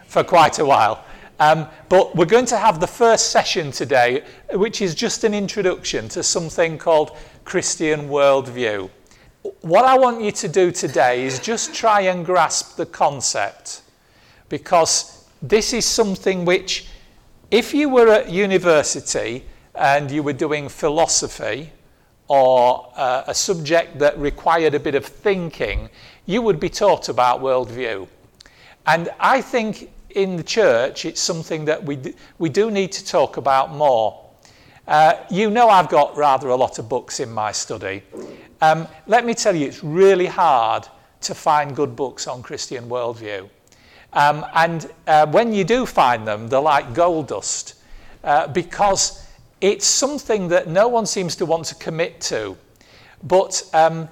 for quite a while. But we're going to have the first session today, which is just an introduction to something called Christian worldview. What I want you to do today is just try and grasp the concept, because this is something which, if you were at university and you were doing philosophy or a subject that required a bit of thinking, you would be taught about worldview. And I think in the church it's something that we do need to talk about more. I've got rather a lot of books in my study. Let me tell you, it's really hard to find good books on Christian worldview. When you do find them, they're like gold dust, because it's something that no one seems to want to commit to. But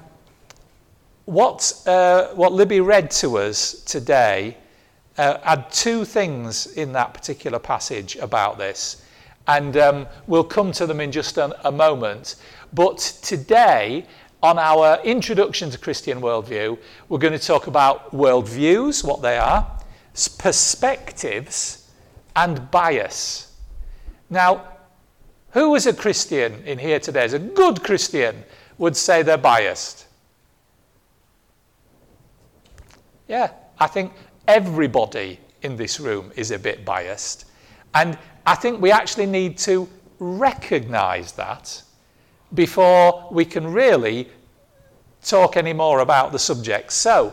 what Libby read to us today had two things in that particular passage about this. And we'll come to them in just a moment. But today, on our introduction to Christian worldview, we're going to talk about worldviews, what they are, perspectives, and bias. Now, who is a Christian in here today? Is a good Christian would say they're biased. Yeah, I think everybody in this room is a bit biased. And I think we actually need to recognize that before we can really talk any more about the subject. So,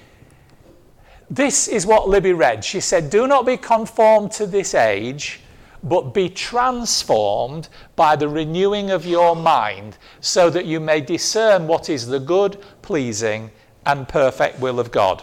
this is what Libby read. She said, "Do not be conformed to this age, but be transformed by the renewing of your mind, so that you may discern what is the good, pleasing, and perfect will of God."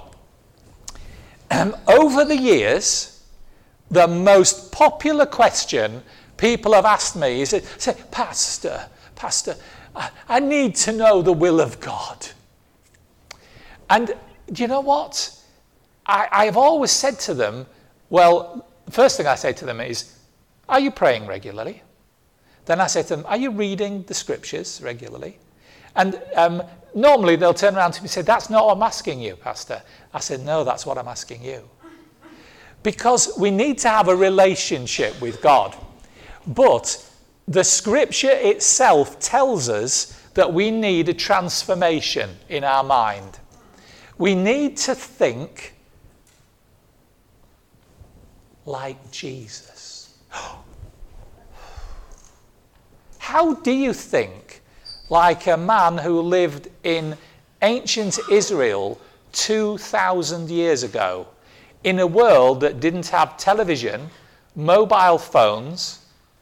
Over the years, the most popular question people have asked me is, Pastor, I need to know the will of God. And do you know what? I've always said to them, well, the first thing I say to them is, are you praying regularly? Then I say to them, are you reading the scriptures regularly? And normally they'll turn around to me and say, that's not what I'm asking you, Pastor. I said, no, that's what I'm asking you. Because we need to have a relationship with God. But the scripture itself tells us that we need a transformation in our mind. We need to think like Jesus. How do you think like a man who lived in ancient Israel 2,000 years ago, in a world that didn't have television, mobile phones,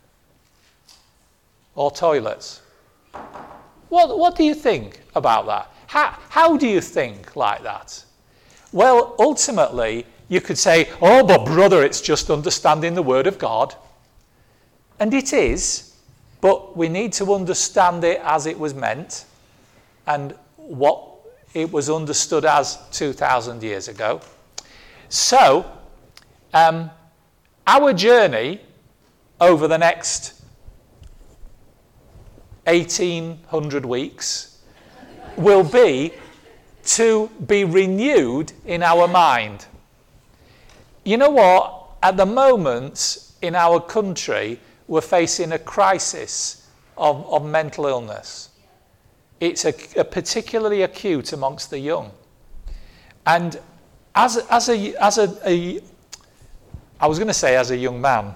or toilets? What do you think about that? How do you think like that? Well, ultimately, you could say, oh, but brother, it's just understanding the Word of God. And it is, but we need to understand it as it was meant and what it was understood as 2,000 years ago. So, our journey over the next 1,800 weeks will be to be renewed in our mind. You know what? At the moment in our country, we're facing a crisis of mental illness. It's a particularly acute amongst the young. And as a young man,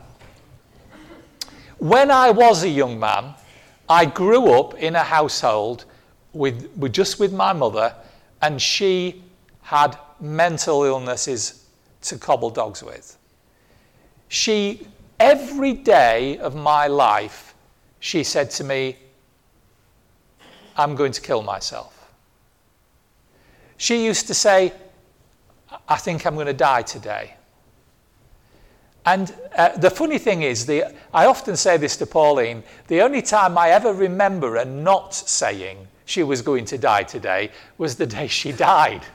when I was a young man, I grew up in a household with my mother, and she had mental illnesses to cobble dogs with. Every day of my life, she said to me, I'm going to kill myself. She used to say, I think I'm going to die today. And the funny thing is, I often say this to Pauline, the only time I ever remember her not saying she was going to die today was the day she died.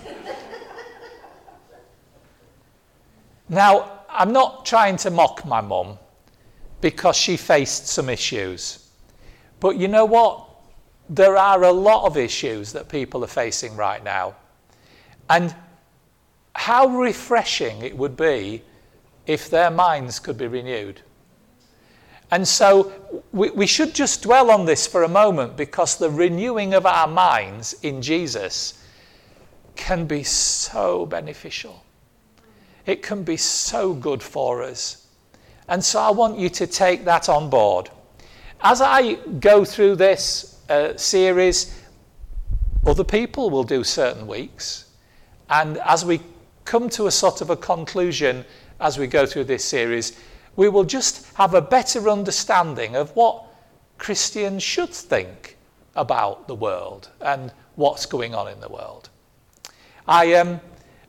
Now, I'm not trying to mock my mum, because she faced some issues. But you know what? There are a lot of issues that people are facing right now. And how refreshing it would be if their minds could be renewed. And so we should just dwell on this for a moment, because the renewing of our minds in Jesus can be so beneficial. It can be so good for us. And so I want you to take that on board. As I go through this series, other people will do certain weeks. And as we come to a sort of a conclusion as we go through this series, we will just have a better understanding of what Christians should think about the world and what's going on in the world. I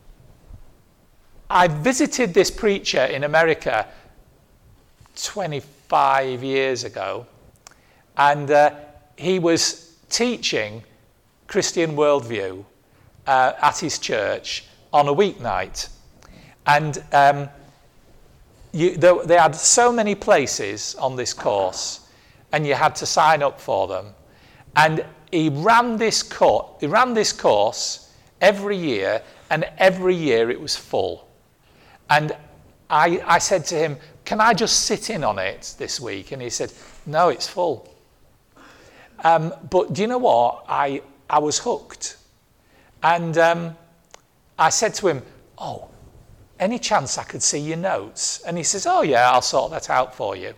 visited this preacher in America 25 years ago, and he was teaching Christian worldview at his church on a weeknight. And they had so many places on this course, and you had to sign up for them. And he ran this course every year, and every year it was full. And I said to him, "Can I just sit in on it this week?" And he said, "No, it's full." But do you know what? I was hooked. And I said to him, "Oh, any chance I could see your notes?" And he says, "Oh yeah, I'll sort that out for you."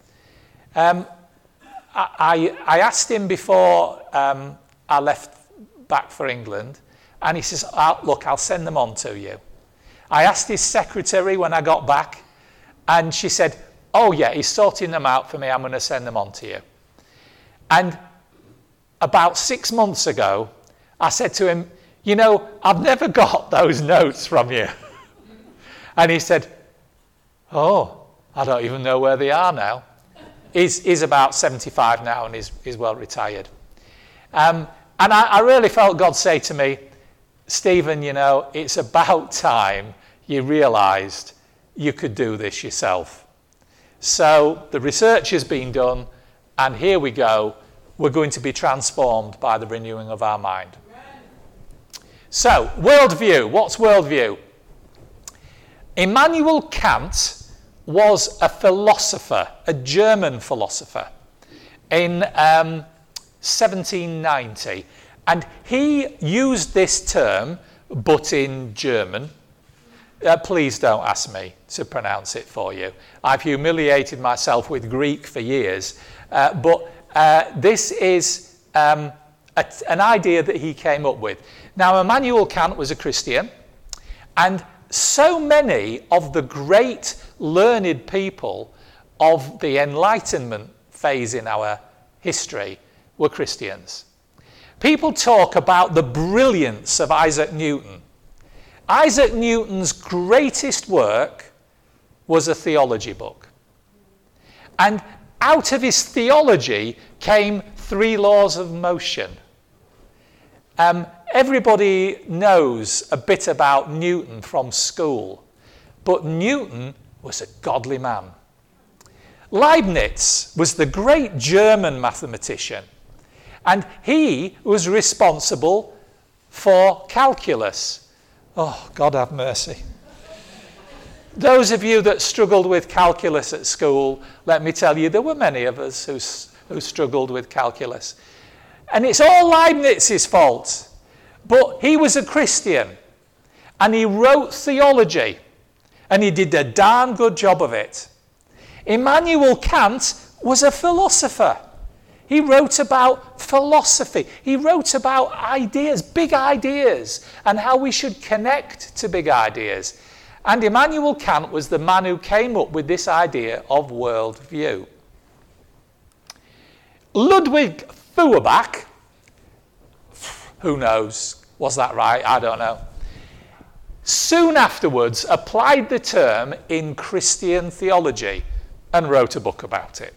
I asked him before I left back for England, and he says, "Look, I'll send them on to you." I asked his secretary when I got back, and she said, "Oh yeah, he's sorting them out for me, I'm going to send them on to you." And about 6 months ago, I said to him, "You know, I've never got those notes from you." And he said, "Oh, I don't even know where they are now." He's about 75 now, and he's well retired. And I really felt God say to me, "Stephen, you know, it's about time you realised you could do this yourself." So the research has been done, and here we go. We're going to be transformed by the renewing of our mind. So, worldview. What's worldview? Immanuel Kant was a philosopher, a German philosopher, in 1790. And he used this term, but in German. Please don't ask me to pronounce it for you. I've humiliated myself with Greek for years. But this is an idea that he came up with. Now, Immanuel Kant was a Christian, and so many of the great learned people of the Enlightenment phase in our history were Christians. People talk about the brilliance of Isaac Newton. Isaac Newton's greatest work was a theology book. And out of his theology came 3 laws of motion. Everybody knows a bit about Newton from school, but Newton was a godly man. Leibniz was the great German mathematician, and he was responsible for calculus. Oh, God have mercy. Those of you that struggled with calculus at school, let me tell you, there were many of us who struggled with calculus. And it's all Leibniz's fault. But he was a Christian, and he wrote theology, and he did a darn good job of it. Immanuel Kant was a philosopher. He wrote about philosophy. He wrote about ideas, big ideas, and how we should connect to big ideas. And Immanuel Kant was the man who came up with this idea of worldview. Ludwig Feuerbach, who knows, was that right? I don't know. Soon afterwards applied the term in Christian theology and wrote a book about it.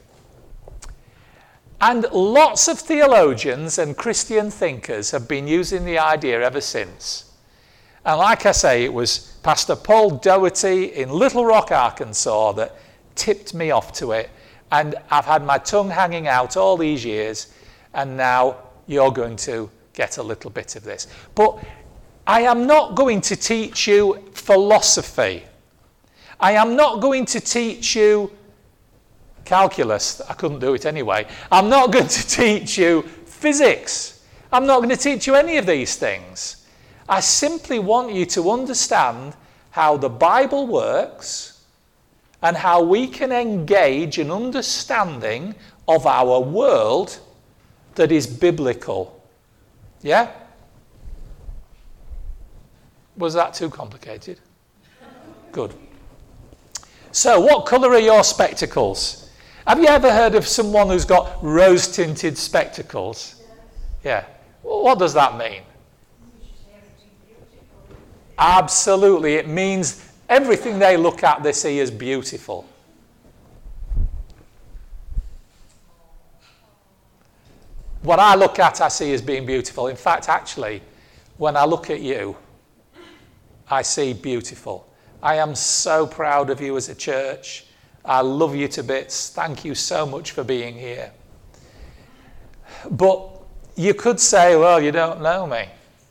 And lots of theologians and Christian thinkers have been using the idea ever since. And like I say, it was Pastor Paul Doherty in Little Rock, Arkansas that tipped me off to it. And I've had my tongue hanging out all these years, and now you're going to get a little bit of this. But I am not going to teach you philosophy. I am not going to teach you calculus. I couldn't do it anyway. I'm not going to teach you physics. I'm not going to teach you any of these things. I simply want you to understand how the Bible works and how we can engage an understanding of our world that is biblical. Yeah? Was that too complicated? Good. So, what colour are your spectacles? Have you ever heard of someone who's got rose-tinted spectacles? Yeah. What does that mean? Absolutely. It means everything they look at, they see as beautiful. What I look at, I see as being beautiful. In fact, actually, when I look at you, I see beautiful. I am so proud of you as a church. I love you to bits. Thank you so much for being here. But you could say, well, you don't know me.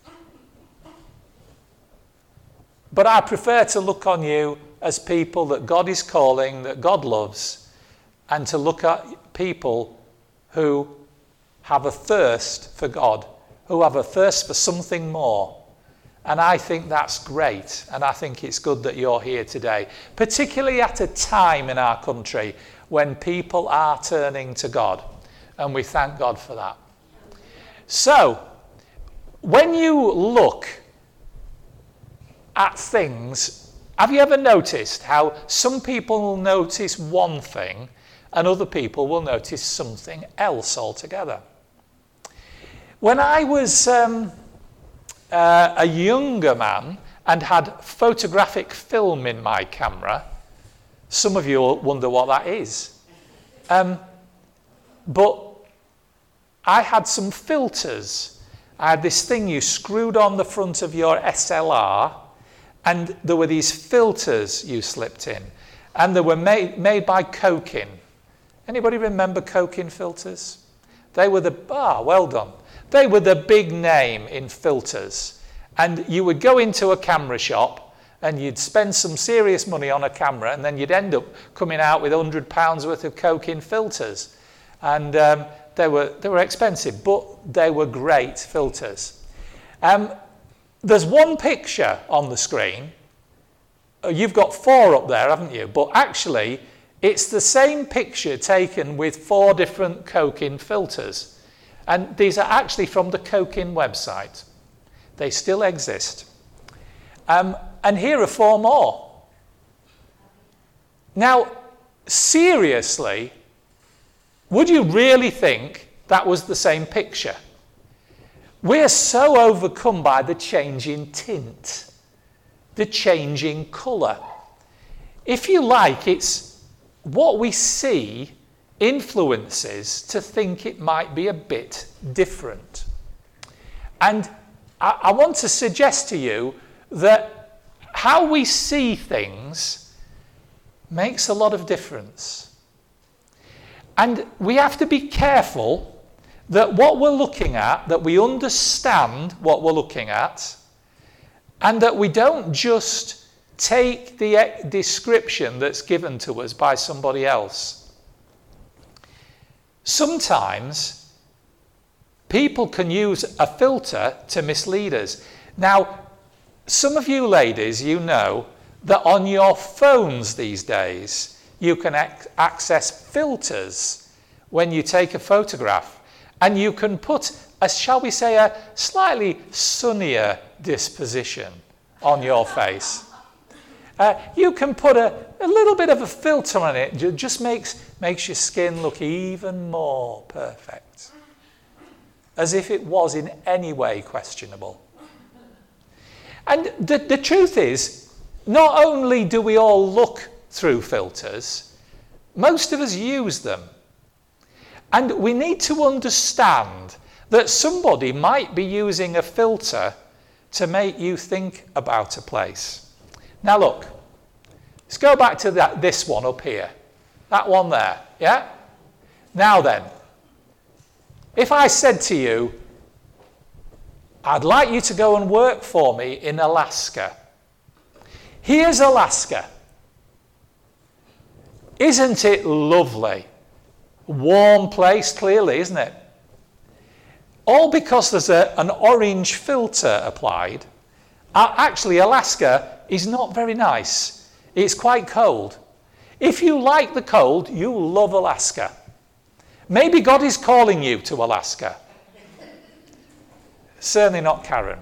But I prefer to look on you as people that God is calling, that God loves, and to look at people who have a thirst for God, who have a thirst for something more. And I think that's great, and I think it's good that you're here today, particularly at a time in our country when people are turning to God, and we thank God for that. So, when you look at things, have you ever noticed how some people will notice one thing and other people will notice something else altogether? When I was a younger man and had photographic film in my camera, some of you will wonder what that is. But I had some filters. I had this thing you screwed on the front of your SLR, and there were these filters you slipped in, and they were made by Kokin. Anybody remember Kokin filters? They were well done. They were the big name in filters. And you would go into a camera shop and you'd spend some serious money on a camera, and then you'd end up coming out with £100 worth of Kokin filters. And they were expensive, but they were great filters. There's one picture on the screen. You've got 4 up there, haven't you? But actually, it's the same picture taken with 4 different Kokin filters. And these are actually from the Kokin website. They still exist. And here are 4 more. Now, seriously, would you really think that was the same picture? We're so overcome by the changing tint, the changing colour. If you like, it's what we see influences to think it might be a bit different. And I want to suggest to you that how we see things makes a lot of difference. And we have to be careful that what we're looking at, that we understand what we're looking at, and that we don't just take the description that's given to us by somebody else. Sometimes people can use a filter to mislead us. Now, some of you ladies, you know that on your phones these days, you can access filters when you take a photograph. And you can put, shall we say, a slightly sunnier disposition on your face. You can put a little bit of a filter on it. It just makes your skin look even more perfect. As if it was in any way questionable. And the truth is, not only do we all look through filters, most of us use them. And we need to understand that somebody might be using a filter to make you think about a place. Now look, let's go back to this one up here. That one there, yeah? Now then, if I said to you, I'd like you to go and work for me in Alaska. Here's Alaska. Isn't it lovely? Warm place, clearly, isn't it? All because there's an orange filter applied. Actually, Alaska is not very nice. It's quite cold. If you like the cold, you'll love Alaska. Maybe God is calling you to Alaska. Certainly not Karen.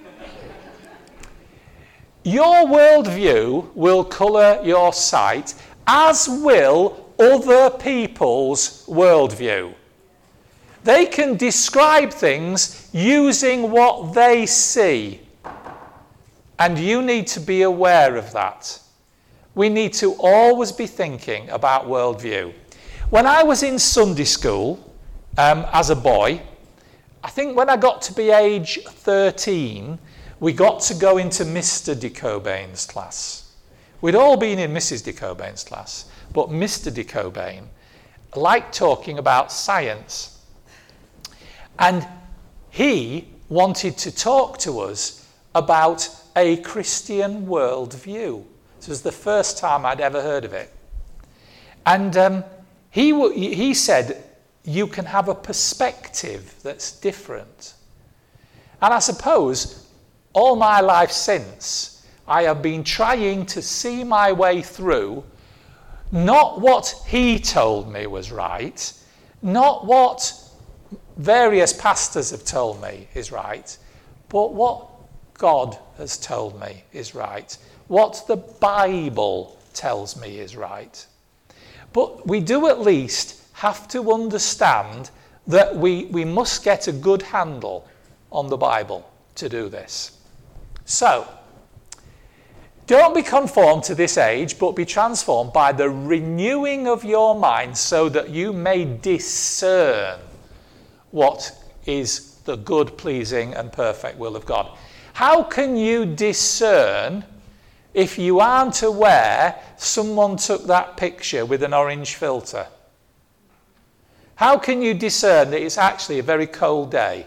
Your worldview will colour your sight, as will other people's worldview. They can describe things using what they see. And you need to be aware of that. We need to always be thinking about worldview. When I was in Sunday school as a boy, I think when I got to be age 13, we got to go into Mr. de Cobain's class. We'd all been in Mrs. de Cobain's class, but Mr. de Cobain liked talking about science. And he wanted to talk to us about a Christian worldview. This was the first time I'd ever heard of it. And he said, you can have a perspective that's different. And I suppose all my life since, I have been trying to see my way through not what he told me was right, not what various pastors have told me is right, but what God has told me is right, what the Bible tells me is right. But we do at least have to understand that we must get a good handle on the Bible to do this. So, don't be conformed to this age, but be transformed by the renewing of your mind so that you may discern what is the good, pleasing, and perfect will of God. How can you discern if you aren't aware someone took that picture with an orange filter? How can you discern that it's actually a very cold day?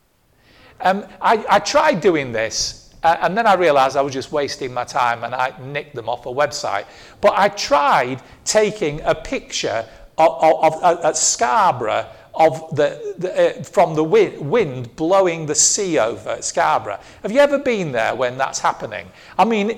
I tried doing this, and then I realised I was just wasting my time, and I nicked them off a website. But I tried taking a picture at Scarborough from the wind blowing the sea over at Scarborough. Have you ever been there when that's happening? I mean,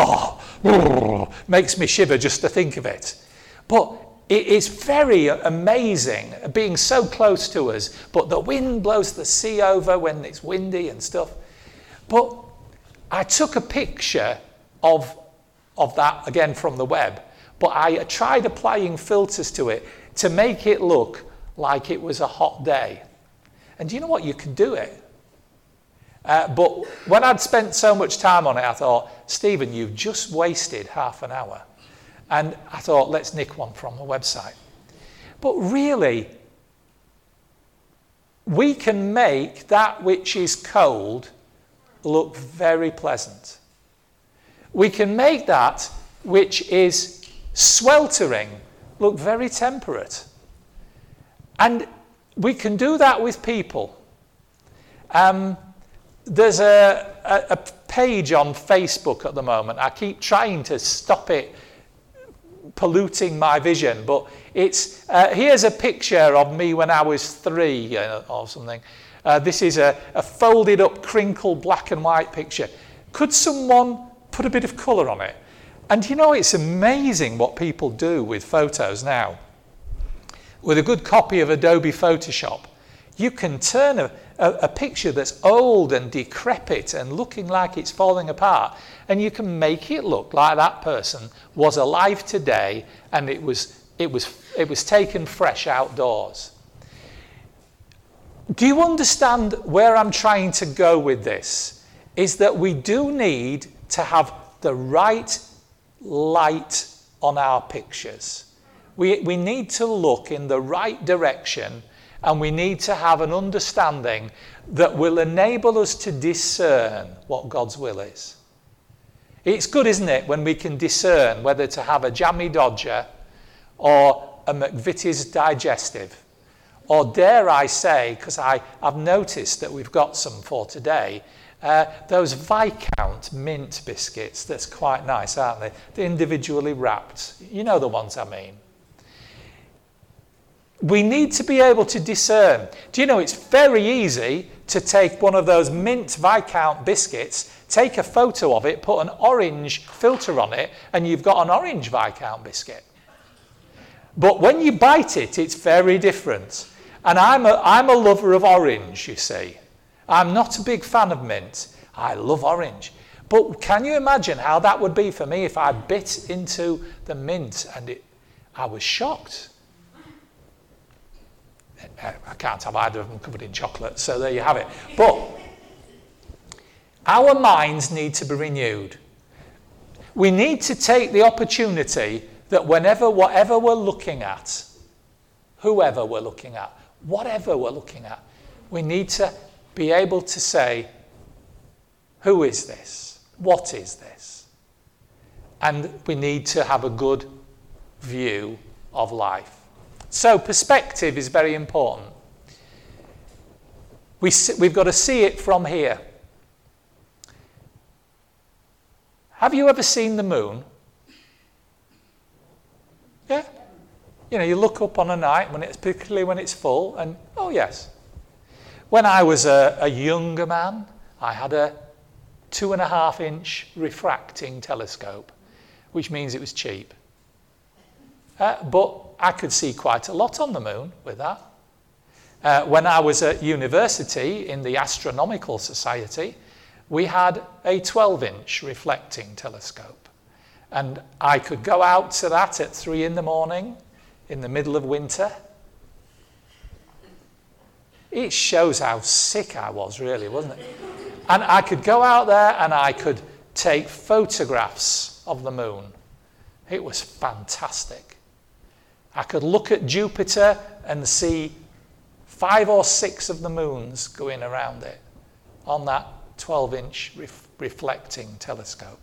makes me shiver just to think of it. But it's very amazing being so close to us, but the wind blows the sea over when it's windy and stuff. But I took a picture of that, again from the web, but I tried applying filters to it to make it look like it was a hot day. And do you know what? You can do it. But when I'd spent so much time on it, I thought, Stephen, you've just wasted half an hour. And I thought, let's nick one from the website. But really, we can make that which is cold look very pleasant. We can make that which is sweltering look very temperate. And we can do that with people. There's a page on Facebook at the moment. I keep trying to stop it polluting my vision, but it's here's a picture of me when I was 3 or something. This is a folded up, crinkled black and white picture. Could someone put a bit of colour on it? And you know, it's amazing what people do with photos now. With a good copy of Adobe Photoshop, you can turn a picture that's old and decrepit and looking like it's falling apart, and you can make it look like that person was alive today and it was taken fresh outdoors. Do you understand where I'm trying to go with this? Is that we do need to have the right light on our pictures. We need to look in the right direction, and we need to have an understanding that will enable us to discern what God's will is. It's good, isn't it, when we can discern whether to have a Jammy Dodger or a McVitie's Digestive, or dare I say, because I've noticed that we've got some for today, those Viscount mint biscuits. That's quite nice, aren't they? They're individually wrapped. You know the ones I mean. We need to be able to discern. Do you know it's very easy to take one of those mint Viscount biscuits, take a photo of it, put an orange filter on it, and you've got an orange Viscount biscuit. But when you bite it, it's very different. And I'm a lover of orange, you see. I'm not a big fan of mint. I love orange. But can you imagine how that would be for me if I bit into the mint and I was shocked. I can't have either of them covered in chocolate, so there you have it. But our minds need to be renewed. We need to take the opportunity that whatever we're looking at, whoever we're looking at, whatever we're looking at, we need to be able to say, who is this? What is this? And we need to have a good view of life. So perspective is very important. We've got to see it from here. Have you ever seen the moon? Yeah? You know, you look up on a night, particularly when it's full, and oh yes. When I was a younger man, I had a 2.5-inch refracting telescope, which means it was cheap. But I could see quite a lot on the moon with that. When I was at university in the Astronomical Society, we had a 12-inch reflecting telescope. And I could go out to that at 3 a.m. in the middle of winter. It shows how sick I was, really, wasn't it? And I could go out there and I could take photographs of the moon. It was fantastic. I could look at Jupiter and see 5 or 6 of the moons going around it on that 12-inch reflecting telescope.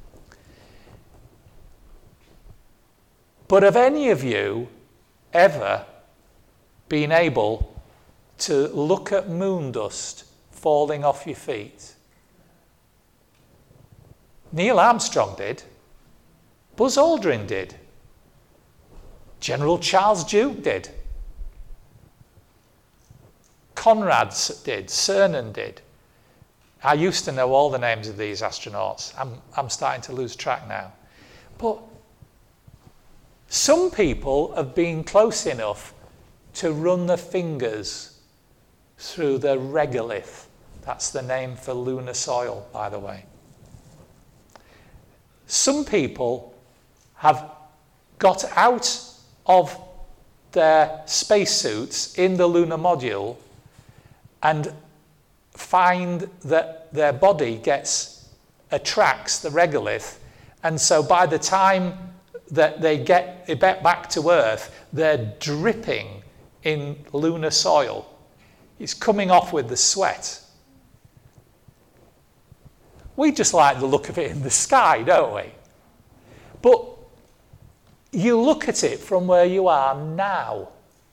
But have any of you ever been able to look at moon dust falling off your feet? Neil Armstrong did. Buzz Aldrin did. General Charles Duke did. Conrad did. Cernan did. I used to know all the names of these astronauts. I'm starting to lose track now. But some people have been close enough to run their fingers through the regolith. That's the name for lunar soil, by the way. Some people have got out of their spacesuits in the lunar module and find that their body attracts the regolith, and so by the time that they get back to Earth, they're dripping in lunar soil. It's coming off with the sweat. We just like the look of it in the sky, don't we? But you look at it from where you are now.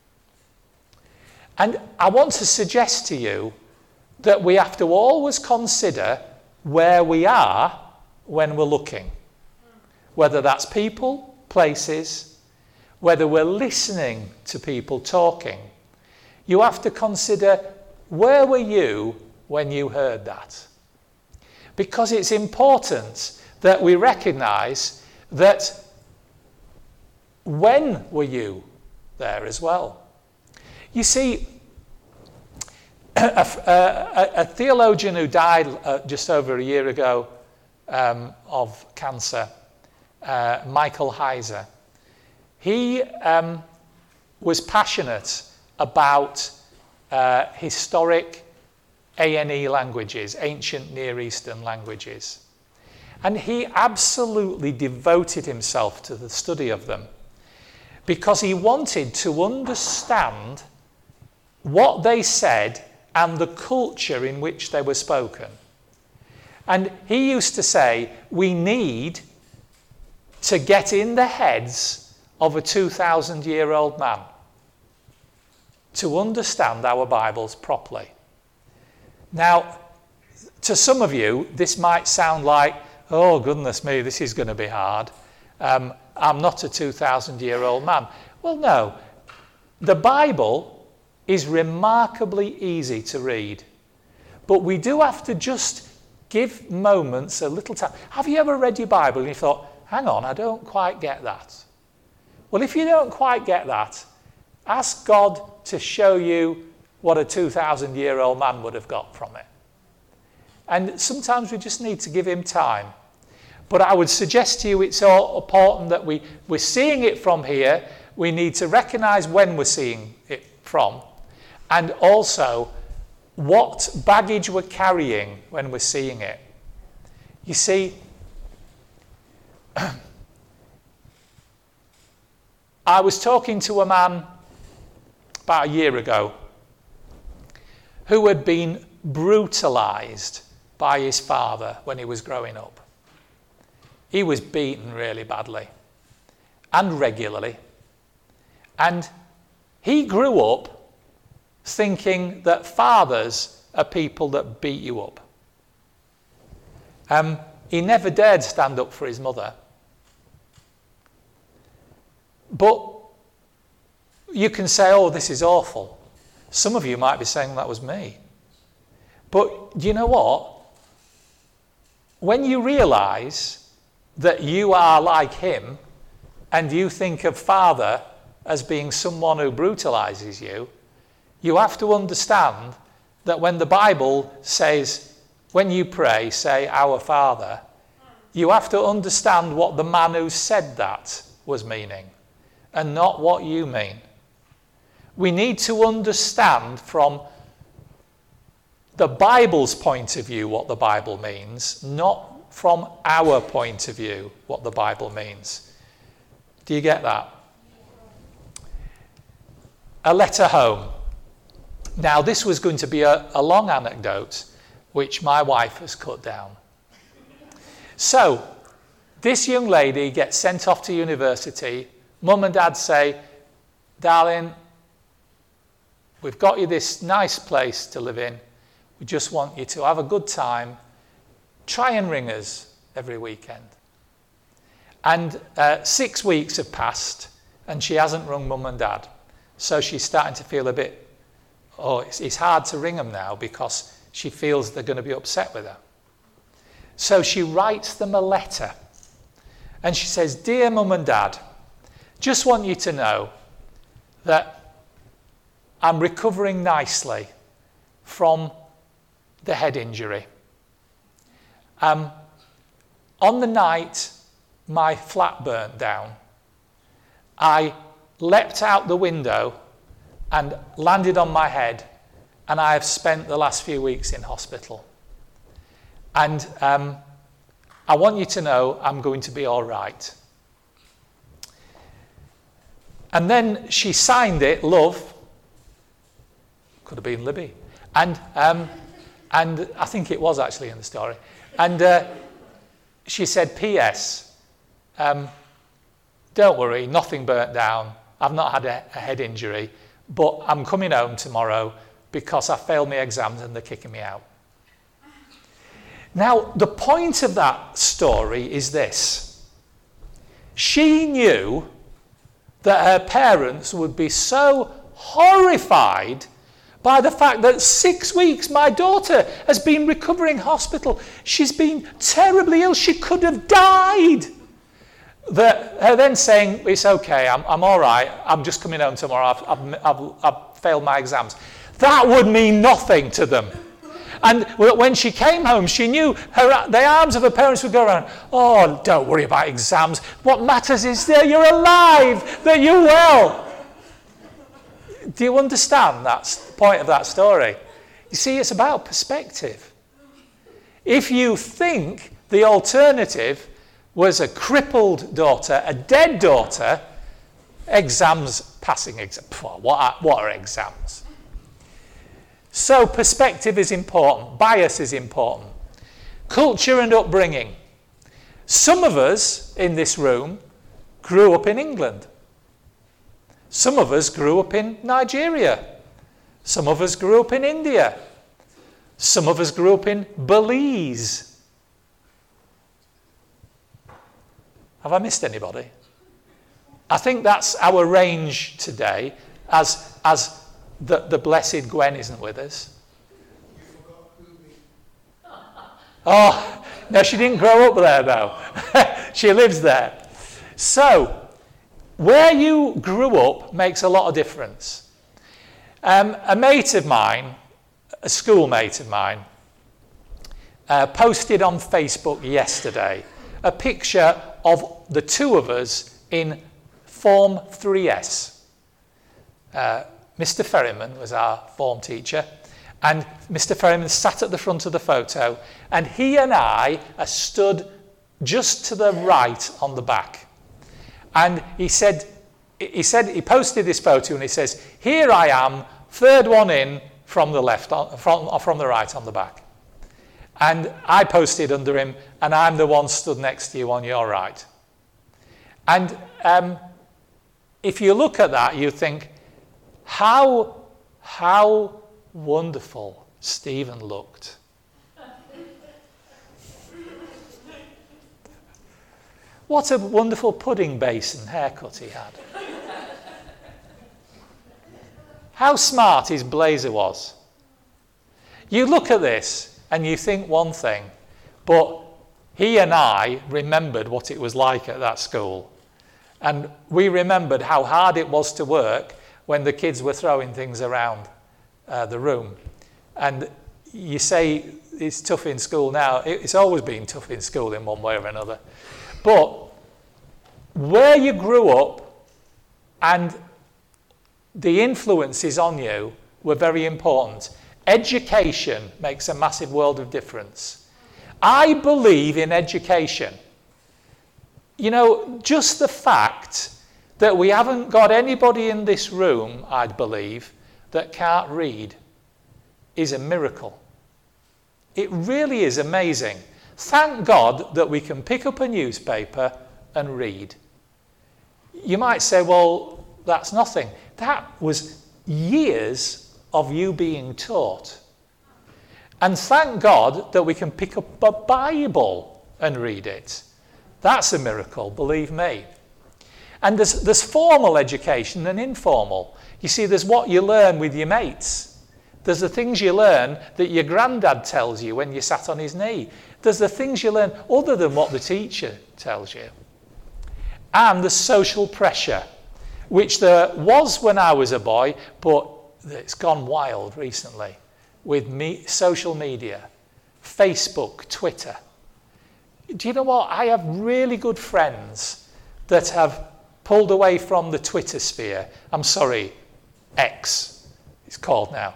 And I want to suggest to you that we have to always consider where we are when we're looking. Whether that's people, places, whether we're listening to people talking. You have to consider, where were you when you heard that? Because it's important that we recognise that when were you there as well? You see, a theologian who died just over a year ago of cancer, Michael Heiser, he was passionate about historic ANE languages, ancient Near Eastern languages. And he absolutely devoted himself to the study of them because he wanted to understand what they said and the culture in which they were spoken. And he used to say, we need to get in the heads of a 2,000-year-old man. to understand our Bibles properly. Now, to some of you, this might sound like, oh, goodness me, this is going to be hard. I'm not a 2,000-year-old man. Well, no. The Bible is remarkably easy to read. But we do have to just give moments a little time. Have you ever read your Bible and you thought, hang on, I don't quite get that? Well, if you don't quite get that, ask God to show you what a 2,000-year-old man would have got from it. And sometimes we just need to give him time. But I would suggest to you it's all important that we're seeing it from here. We need to recognize when we're seeing it from, and also what baggage we're carrying when we're seeing it. You see, I was talking to a man about a year ago who had been brutalized by his father when he was growing up. He was beaten really badly and regularly. And he grew up thinking that fathers are people that beat you up. He never dared stand up for his mother. But you can say, oh, this is awful. Some of you might be saying that was me. But do you know what? When you realise that you are like him and you think of father as being someone who brutalises you, you have to understand that when the Bible says, when you pray, say, Our Father, you have to understand what the man who said that was meaning and not what you mean. We need to understand from the Bible's point of view what the Bible means, not from our point of view what the Bible means. Do you get that? A letter home. Now, this was going to be a long anecdote, which my wife has cut down. So, this young lady gets sent off to university. Mum and Dad say, darling, we've got you this nice place to live in. We just want you to have a good time. Try and ring us every weekend. And 6 weeks have passed, and she hasn't rung Mum and Dad. So she's starting to feel a bit, it's hard to ring them now because she feels they're going to be upset with her. So she writes them a letter. And she says, Dear Mum and Dad, just want you to know that I'm recovering nicely from the head injury. On the night my flat burnt down, I leapt out the window and landed on my head, and I have spent the last few weeks in hospital. And I want you to know I'm going to be all right. And then she signed it, Love. Could have been Libby. And I think it was actually in the story. And she said, P.S. Don't worry, nothing burnt down. I've not had a head injury, but I'm coming home tomorrow because I failed my exams and they're kicking me out. Now, the point of that story is this. She knew that her parents would be so horrified by the fact that 6 weeks my daughter has been recovering in hospital. She's been terribly ill. She could have died. Her then saying, it's okay, I'm all right. I'm just coming home tomorrow. I've failed my exams. That would mean nothing to them. And when she came home, she knew the arms of her parents would go around, oh, don't worry about exams. What matters is that you're alive, that you're well. Do you understand that's the point of that story? You see, it's about perspective. If you think the alternative was a crippled daughter, a dead daughter, passing exams. What are exams? So perspective is important. Bias is important. Culture and upbringing. Some of us in this room grew up in England. Some of us grew up in Nigeria. Some of us grew up in India. Some of us grew up in Belize. Have I missed anybody? I think that's our range today, as the blessed Gwen isn't with us. Oh, no, she didn't grow up there, though. She lives there. So, where you grew up makes a lot of difference. A mate of mine, a schoolmate of mine, posted on Facebook yesterday a picture of the two of us in Form 3S. Mr. Ferryman was our form teacher, and Mr. Ferryman sat at the front of the photo, and he and I are stood just to the right on the back. And he posted this photo, and he says, "Here I am, third one in from the left, from the right on the back." And I posted under him, "And I'm the one stood next to you on your right." And if you look at that, you think, how wonderful Stephen looked. What a wonderful pudding basin haircut he had. How smart his blazer was. You look at this and you think one thing, but he and I remembered what it was like at that school. And we remembered how hard it was to work when the kids were throwing things around the room. And you say it's tough in school now. It's always been tough in school in one way or another. But where you grew up and the influences on you were very important. Education makes a massive world of difference. I believe in education. You know, just the fact that we haven't got anybody in this room, I'd believe, that can't read is a miracle. It really is amazing. Thank God that we can pick up a newspaper and read. You might say, well, that's nothing. That was years of you being taught. And thank God that we can pick up a Bible and read it. That's a miracle, believe me. And there's formal education and informal. You see, there's what you learn with your mates. There's the things you learn that your granddad tells you when you sat on his knee. There's the things you learn other than what the teacher tells you. And the social pressure, which there was when I was a boy, but it's gone wild recently with social media, Facebook, Twitter. Do you know what? I have really good friends that have pulled away from the Twitter sphere. I'm sorry, X, it's called now.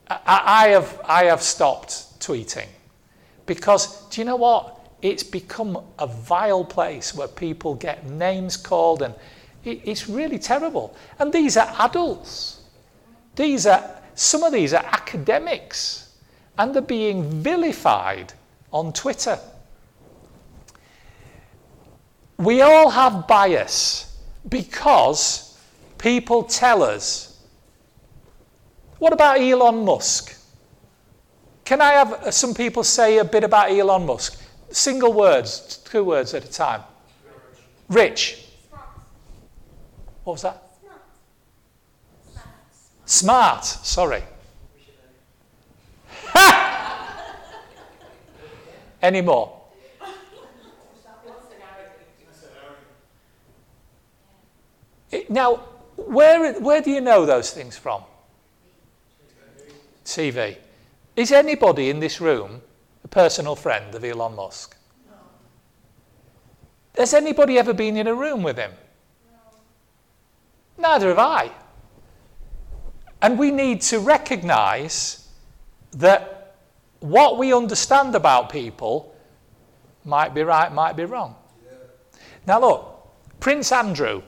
I have stopped tweeting because, do you know what? It's become a vile place where people get names called, and it's really terrible. And these are adults. Some of these are academics, and they're being vilified on Twitter. We all have bias because people tell us. What about Elon Musk? Can I have some people say a bit about Elon Musk? Single words, 2 words at a time. Rich. What was that? Smart, sorry. Any more? Now, where do you know those things from? TV. Is anybody in this room a personal friend of Elon Musk? No. Has anybody ever been in a room with him? No. Neither have I. And we need to recognise that what we understand about people might be right, might be wrong. Yeah. Now look, Prince Andrew.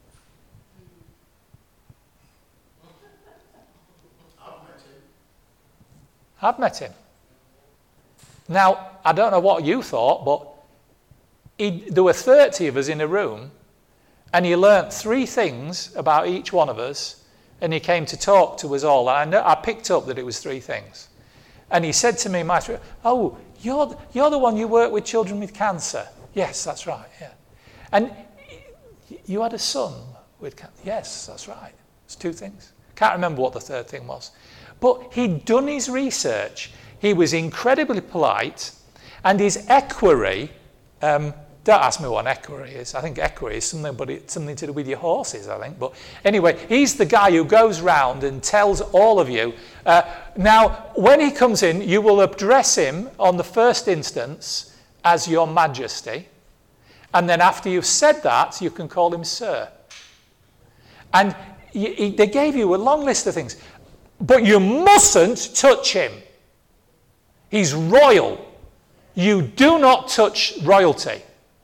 I've met him. Now, I don't know what you thought, but there were 30 of us in a room, and he learnt 3 things about each one of us And he came to talk to us all. And I picked up that it was 3 things. And he said to me, Maestro, oh, you're the one you work with children with cancer. Yes, that's right, yeah. And you had a son with cancer. Yes, that's right. It's 2 things. Can't remember what the 3rd thing was. But he'd done his research. He was incredibly polite. And his equerry, don't ask me what an equerry is. I think equerry is something to do with your horses, I think. But anyway, he's the guy who goes round and tells all of you. Now, when he comes in, you will address him on the first instance as your majesty. And then after you've said that, you can call him sir. And they gave you a long list of things. But you mustn't touch him. He's royal. You do not touch royalty.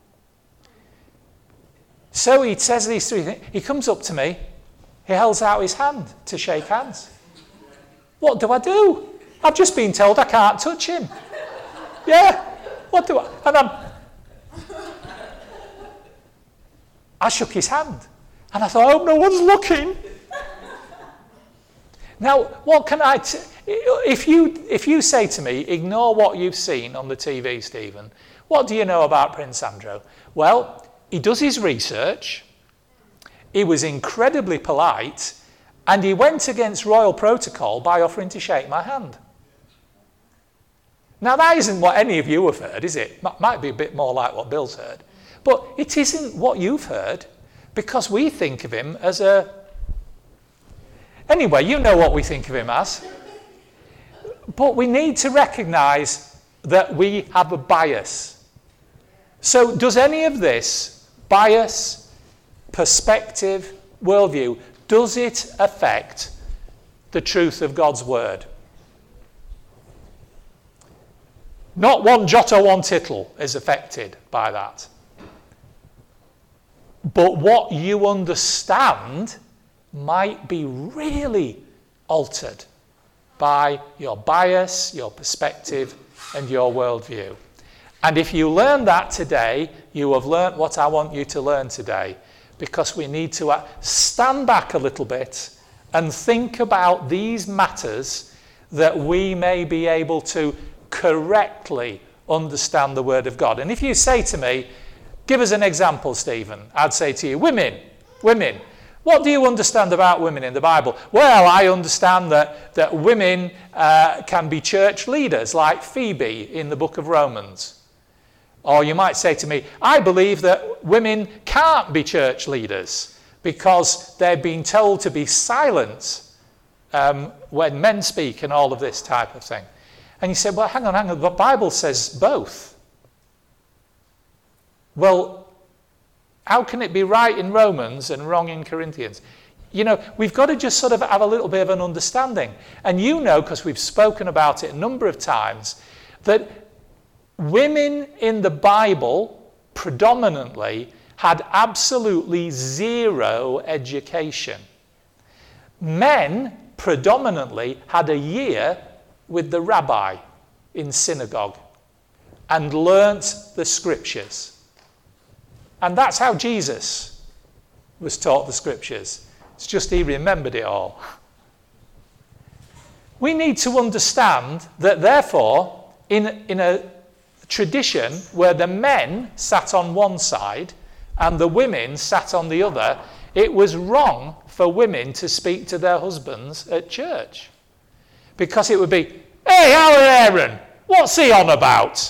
So he says these 3 things. He comes up to me. He holds out his hand to shake hands. What do I do? I've just been told I can't touch him. Yeah. What do I? And I shook his hand. And I thought, I hope no one's looking. Now, what can I... If you say to me, ignore what you've seen on the TV, Stephen, what do you know about Prince Andrew? Well, he does his research, he was incredibly polite, and he went against royal protocol by offering to shake my hand. Now, that isn't what any of you have heard, is it? Might be a bit more like what Bill's heard. But it isn't what you've heard, because we think of him as a... Anyway, you know what we think of him as. But we need to recognise that we have a bias. So does any of this bias, perspective, worldview, does it affect the truth of God's word? Not 1 jot or 1 tittle is affected by that. But what you understand might be really altered by your bias, your perspective, and your worldview. And if you learn that today, you have learnt what I want you to learn today, because we need to stand back a little bit and think about these matters that we may be able to correctly understand the Word of God. And if you say to me, give us an example, Stephen, I'd say to you, women. What do you understand about women in the Bible? Well, I understand that women can be church leaders, like Phoebe in the book of Romans. Or you might say to me, I believe that women can't be church leaders because they're being told to be silent when men speak and all of this type of thing. And you say, well, hang on, the Bible says both. Well, how can it be right in Romans and wrong in Corinthians? You know, we've got to just sort of have a little bit of an understanding. And you know, because we've spoken about it a number of times, that women in the Bible predominantly had absolutely 0 education. Men predominantly had a year with the rabbi in synagogue and learnt the scriptures. And that's how Jesus was taught the scriptures. It's just he remembered it all. We need to understand that, therefore, in a tradition where the men sat on one side and the women sat on the other, it was wrong for women to speak to their husbands at church. Because it would be, hey, Aaron, what's he on about?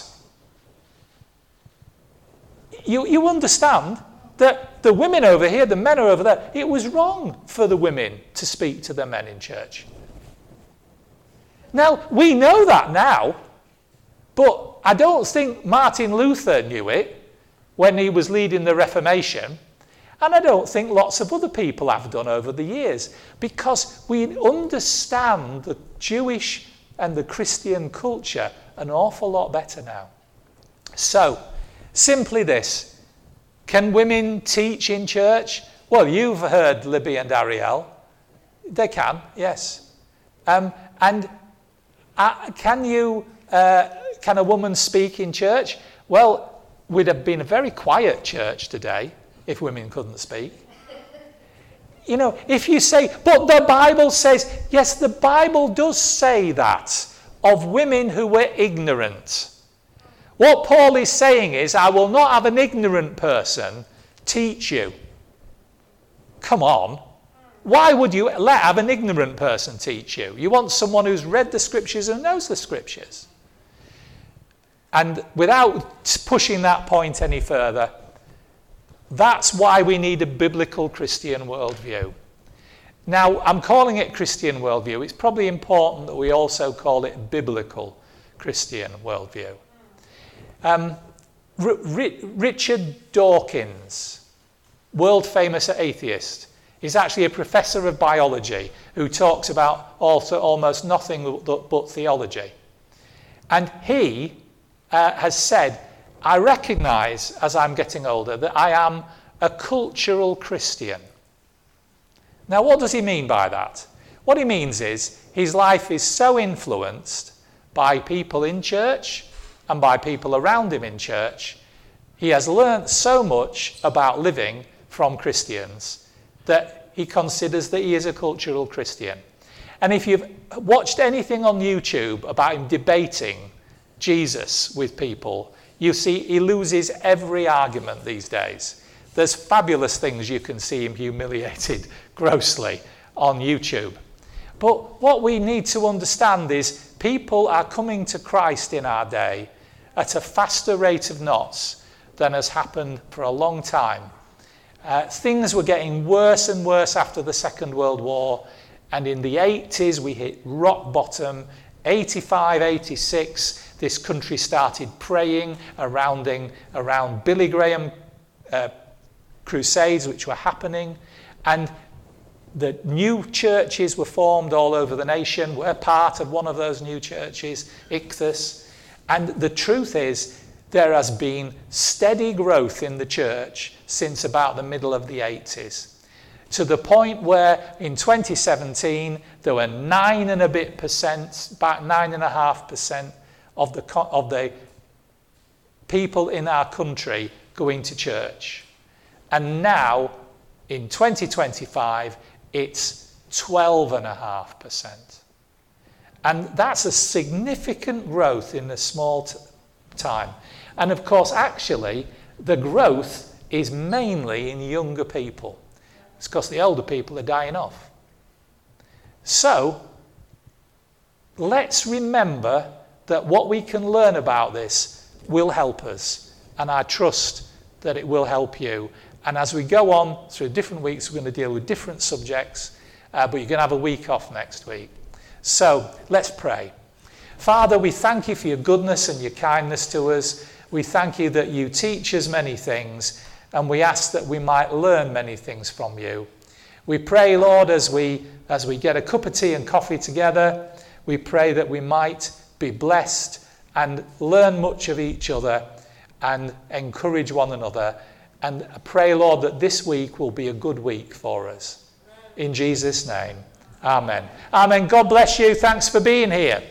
You understand that the women over here, the men are over there, it was wrong for the women to speak to the men in church. Now, we know that now, but I don't think Martin Luther knew it when he was leading the Reformation, and I don't think lots of other people have done over the years, because we understand the Jewish and the Christian culture an awful lot better now. So, simply this, can women teach in church? Well, you've heard Libby and Ariel. They can, yes. Can a woman speak in church? Well, we'd have been a very quiet church today if women couldn't speak. You know, if you say, but the Bible says, yes, the Bible does say that of women who were ignorant. What Paul is saying is, I will not have an ignorant person teach you. Come on. Why would you have an ignorant person teach you? You want someone who's read the scriptures and knows the scriptures. And without pushing that point any further, that's why we need a biblical Christian worldview. Now, I'm calling it Christian worldview. It's probably important that we also call it biblical Christian worldview. Richard Dawkins, world famous atheist, is actually a professor of biology who talks about also almost nothing but theology. And he has said, I recognise as I'm getting older that I am a cultural Christian. Now, what does he mean by that? What he means is his life is so influenced by people in church and by people around him in church. He has learnt so much about living from Christians that he considers that he is a cultural Christian. And if you've watched anything on YouTube about him debating Jesus with people, you see he loses every argument these days. There's fabulous things you can see him humiliated grossly on YouTube. But what we need to understand is people are coming to Christ in our day at a faster rate of knots than has happened for a long time. Things were getting worse and worse after the Second World War, and in the 80s we hit rock bottom. 85, 86, this country started praying around Billy Graham crusades which were happening, and the new churches were formed all over the nation. We're part of one of those new churches, Ichthus. And the truth is, there has been steady growth in the church since about the middle of the 80s, to the point where in 2017 there were 9 and a bit percent, about 9.5% of the people in our country going to church. And now, in 2025, it's 12.5%. And that's a significant growth in a small time. And of course, actually, the growth is mainly in younger people. It's because the older people are dying off. So, let's remember that what we can learn about this will help us. And I trust that it will help you. And as we go on through different weeks, we're going to deal with different subjects, but you're going to have a week off next week. So let's pray. Father, we thank you for your goodness and your kindness to us. We thank you that you teach us many things, and we ask that we might learn many things from you. We pray, Lord, as we get a cup of tea and coffee together, we pray that we might be blessed and learn much of each other and encourage one another. And I pray, Lord, that this week will be a good week for us. In Jesus' name, amen. Amen. God bless you. Thanks for being here.